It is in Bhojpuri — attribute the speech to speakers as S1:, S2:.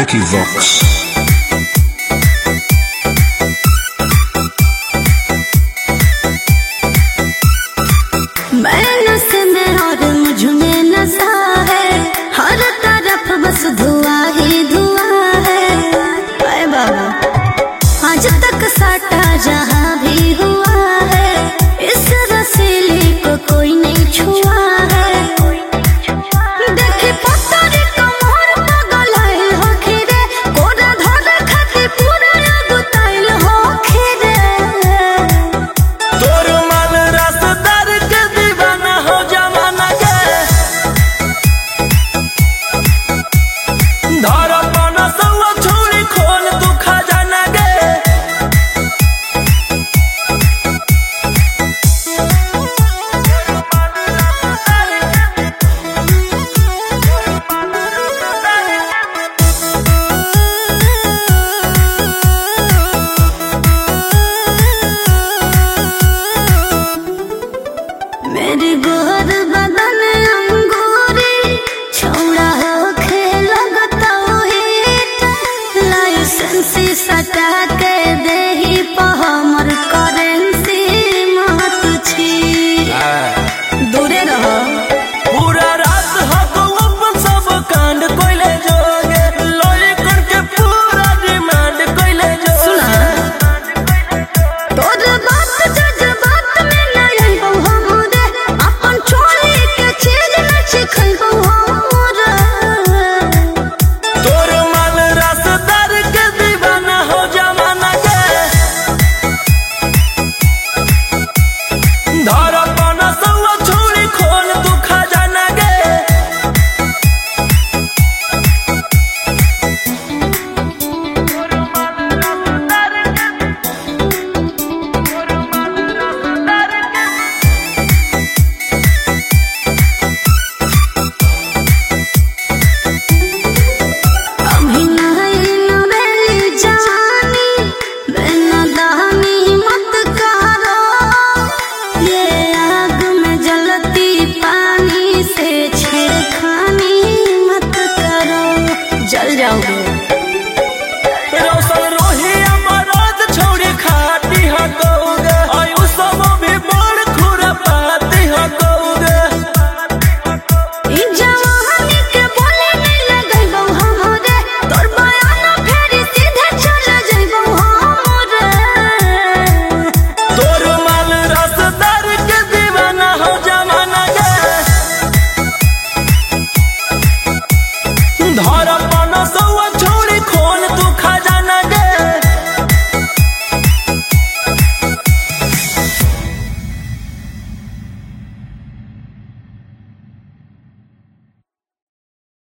S1: Equivox.
S2: मैं नशे में और मुझ में नशा है, हर तरफ बस धुआं ही धुआं है। अरे बाबा आज तक साटा जहाँ भी हुआ है, इस रसीली को कोई नहीं छुआ है। देखी पत्थर कमर पागल है हो खीरे, कोरा धर खाती पूरा गुताइल हो खीरे।
S3: तोर माल रसदार के दीवाना हो जमाना के, धर पाना सवा छोड़ी खोल तू खजाना के।
S2: मेरी गोर बदन अंगूरी छौड़ा हो खेला गतौहीट, लाइसेंसी सटा के देही पर हमर करेंसी मत छी। दूरे रहो
S3: पूरा रात हो तो अपन सब कांड कोइले जोगे, लोई करके पूरा डिमांड कोइले जो।
S2: सुना तोर बात जज्बात में न आइबो हमरे, अपन छोड़ी के चीज न छिखइबो हमरे।
S3: तोर माल रसदार के दीवाना हो जमाना के, धर पाना सवा छोड़ी खोल तू खजाना के।
S2: अभी नहीं नवेली जवानी, बिना दानी मत करो। ये आग में जलती पानी से छेड़खानी मत करो, जल जाओगे।
S3: रोशन रोही अमराज छोड़ी खाती हकोगे, आयु सब भी बड़ खुरपाती हकोगे।
S2: ई जवानी के बोले नहीं लगइबो हमरे, तोर बयान फेरी सीधे चल जइबो हमरे।
S3: तोर माल रसदार के दीवाना हो जमाना के, धर